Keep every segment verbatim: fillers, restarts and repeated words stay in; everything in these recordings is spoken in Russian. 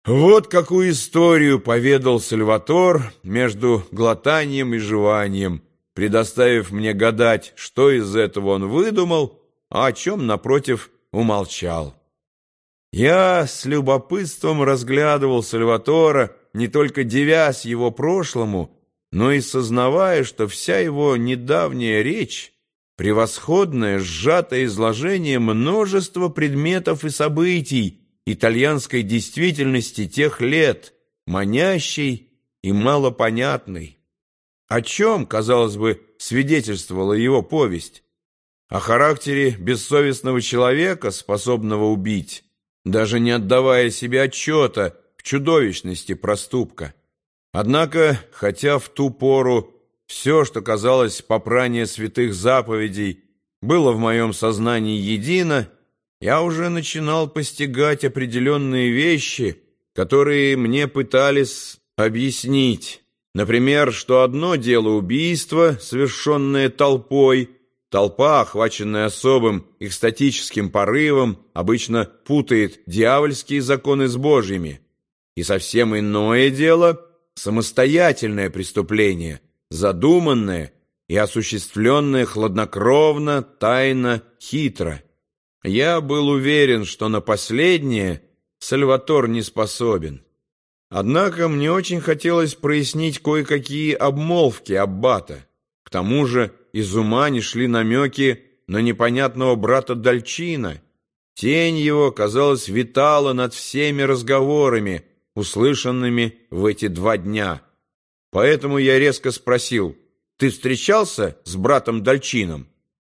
Вот какую историю поведал Сальватор между глотанием и жеванием, предоставив мне гадать, что из этого он выдумал, а о чем, напротив, умолчал. Я с любопытством разглядывал Сальватора, не только дивясь его прошлому, но и сознавая, что вся его недавняя речь — превосходное сжатое изложение множества предметов и событий итальянской действительности тех лет, манящей и малопонятной. О чем, казалось бы, свидетельствовала его повесть? О характере бессовестного человека, способного убить, даже не отдавая себе отчета в чудовищности проступка. Однако, хотя в ту пору все, что казалось попрание святых заповедей, было в моем сознании едино, я уже начинал постигать определенные вещи, которые мне пытались объяснить. Например, что одно дело убийство, совершенное толпой. Толпа, охваченная особым экстатическим порывом, обычно путает дьявольские законы с божьими. И совсем иное дело — самостоятельное преступление, задуманное и осуществленное хладнокровно, тайно, хитро. Я был уверен, что на последнее Сальватор не способен. Однако мне очень хотелось прояснить кое-какие обмолвки аббата. К тому же из ума не шли намеки на непонятного брата Дальчина. Тень его, казалось, витала над всеми разговорами, услышанными в эти два дня. Поэтому я резко спросил: «Ты встречался с братом Дальчином?»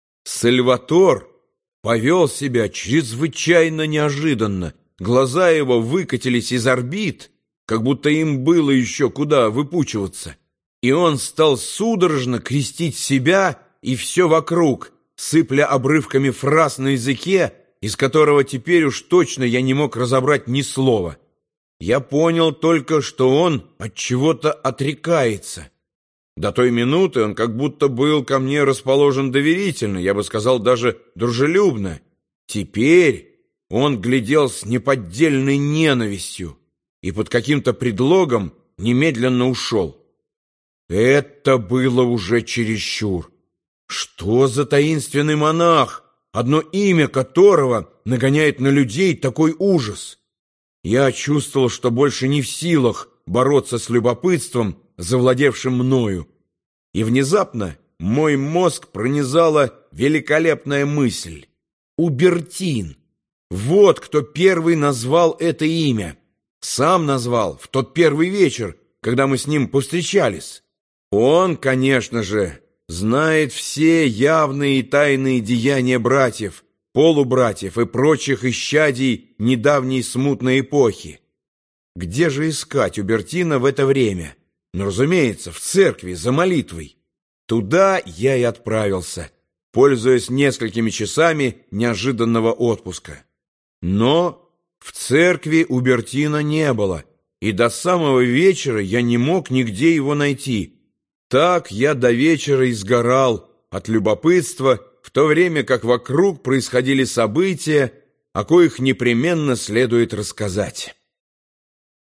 Сальватор повел себя чрезвычайно неожиданно. Глаза его выкатились из орбит, как будто им было еще куда выпучиваться. И он стал судорожно крестить себя и все вокруг, сыпля обрывками фраз на языке, из которого теперь уж точно я не мог разобрать ни слова. Я понял только, что он от чего-то отрекается. До той минуты он как будто был ко мне расположен доверительно, я бы сказал, даже дружелюбно. Теперь он глядел с неподдельной ненавистью и под каким-то предлогом немедленно ушел. Это было уже чересчур. Что за таинственный монах, одно имя которого нагоняет на людей такой ужас? Я чувствовал, что больше не в силах бороться с любопытством, завладевшим мною. И внезапно мой мозг пронизала великолепная мысль. Убертин. Вот кто первый назвал это имя. Сам назвал в тот первый вечер, когда мы с ним повстречались. Он, конечно же, знает все явные и тайные деяния братьев, полубратьев и прочих исчадий недавней смутной эпохи. Где же искать Убертина в это время? Ну, разумеется, в церкви, за молитвой. Туда я и отправился, пользуясь несколькими часами неожиданного отпуска. Но в церкви Убертина не было, и до самого вечера я не мог нигде его найти. Так я до вечера изгорал от любопытства, в то время как вокруг происходили события, о коих непременно следует рассказать.